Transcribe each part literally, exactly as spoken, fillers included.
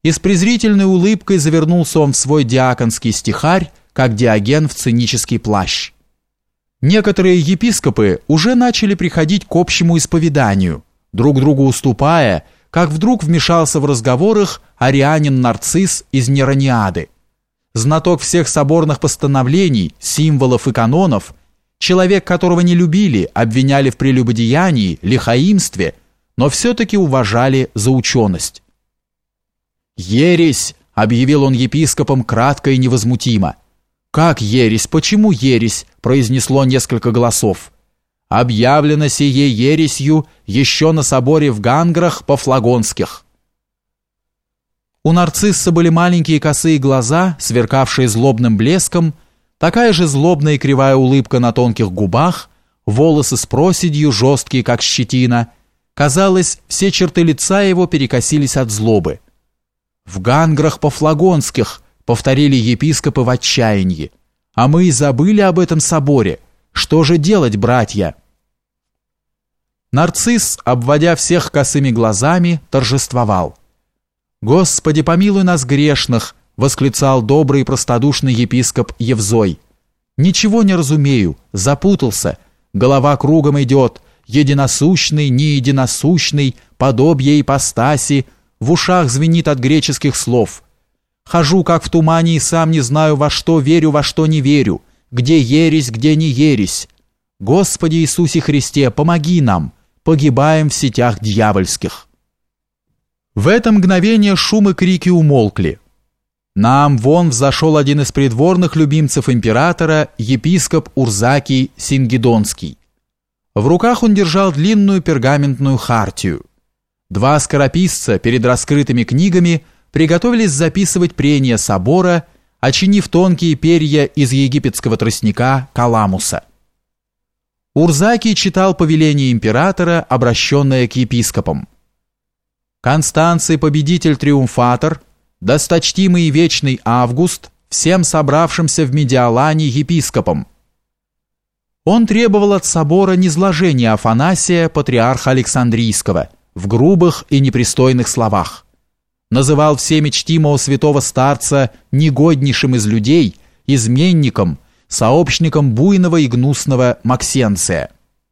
и с презрительной улыбкой завернулся он в свой диаконский стихарь, как Диоген в цинический плащ. Некоторые епископы уже начали приходить к общему исповеданию, друг другу уступая, как вдруг вмешался в разговорах арианин Нарцисс из Нерониады. Знаток всех соборных постановлений, символов и канонов, человек, которого не любили, обвиняли в прелюбодеянии, лихаимстве, но все-таки уважали за ученость. «Ересь!» — объявил он епископом кратко и невозмутимо. «Как ересь? Почему ересь?» — произнесло несколько голосов. «Объявлено сие ересью еще на соборе в Ганграх по-флагонских». У Нарцисса были маленькие косые глаза, сверкавшие злобным блеском, такая же злобная и кривая улыбка на тонких губах, волосы с проседью, жесткие, как щетина. Казалось, все черты лица его перекосились от злобы. «В Ганграх по-флагонских», — повторили епископы в отчаянии. «А мы и забыли об этом соборе. Что же делать, братья?» Нарцисс, обводя всех косыми глазами, торжествовал. «Господи, помилуй нас грешных!» — восклицал добрый и простодушный епископ Евзой. «Ничего не разумею, запутался, голова кругом идет, единосущный, неединосущный, подобие ипостаси, в ушах звенит от греческих слов. Хожу как в тумане и сам не знаю, во что верю, во что не верю, где ересь, где не ересь. Господи Иисусе Христе, помоги нам, погибаем в сетях дьявольских». В это мгновение шум и крики умолкли. Нам вон взошел один из придворных любимцев императора, епископ Урзакий Сингидонский. В руках он держал длинную пергаментную хартию. Два скорописца перед раскрытыми книгами приготовились записывать прения собора, очинив тонкие перья из египетского тростника каламуса. Урзакий читал повеление императора, обращенное к епископам. «Констанций, победитель-триумфатор, досточтимый и вечный Август, всем собравшимся в Медиалане епископам». Он требовал от собора низложения Афанасия, патриарха Александрийского, в грубых и непристойных словах. Называл всеми чтимого святого старца негоднейшим из людей, изменником, сообщником буйного и гнусного Максенция.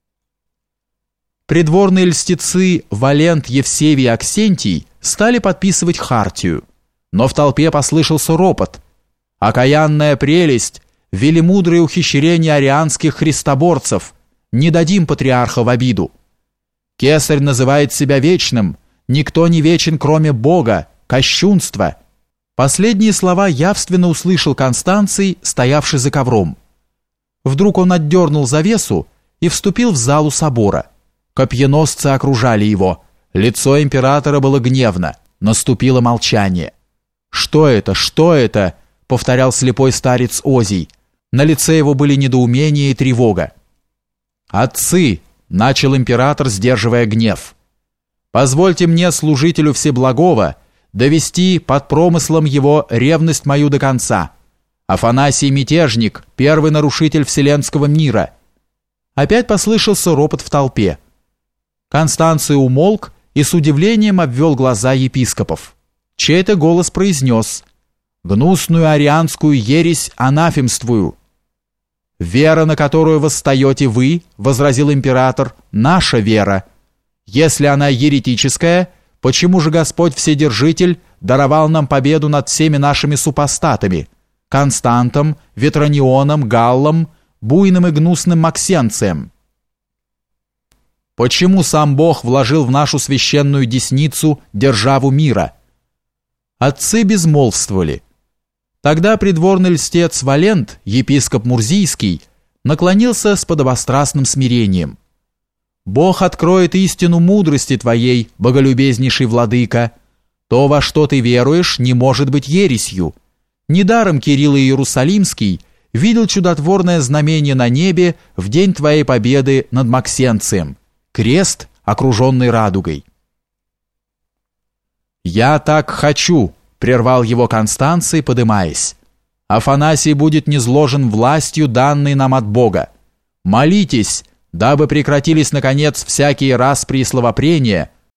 Придворные льстецы Валент, Евсевий и Аксентий стали подписывать хартию, но в толпе послышался ропот. «Окаянная прелесть, велимудрые ухищрения арианских христоборцев, не дадим патриарха в обиду. Кесарь называет себя вечным, никто не вечен, кроме Бога, кощунство». Последние слова явственно услышал Констанций, стоявший за ковром. Вдруг он отдернул завесу и вступил в залу собора. Копьеносцы окружали его. Лицо императора было гневно. Наступило молчание. «Что это? Что это?» — повторял слепой старец Озий. На лице его были недоумение и тревога. «Отцы!» — начал император, сдерживая гнев. «Позвольте мне, служителю Всеблагого, довести под промыслом его ревность мою до конца. Афанасий мятежник, первый нарушитель вселенского мира». Опять послышался ропот в толпе. Констанций умолк и с удивлением обвел глаза епископов. Чей-то голос произнес: «Гнусную арианскую ересь анафемствую». «Вера, на которую восстаете вы, — возразил император, — наша вера. Если она еретическая, почему же Господь Вседержитель даровал нам победу над всеми нашими супостатами, Константом, Ветронионом, Галлом, буйным и гнусным Максенцием? Почему сам Бог вложил в нашу священную десницу державу мира?» Отцы безмолвствовали. Тогда придворный льстец Валент, епископ Мурзийский, наклонился с подобострастным смирением. «Бог откроет истину мудрости твоей, боголюбезнейший владыка. То, во что ты веруешь, не может быть ересью. Недаром Кирилл Иерусалимский видел чудотворное знамение на небе в день твоей победы над Максенцием, крест, окруженный радугой». «Я так хочу», — прервал его Констанций, подымаясь. «Афанасий будет низложен властью, данной нам от Бога. Молитесь, дабы прекратились, наконец, всякие распри и словопрения,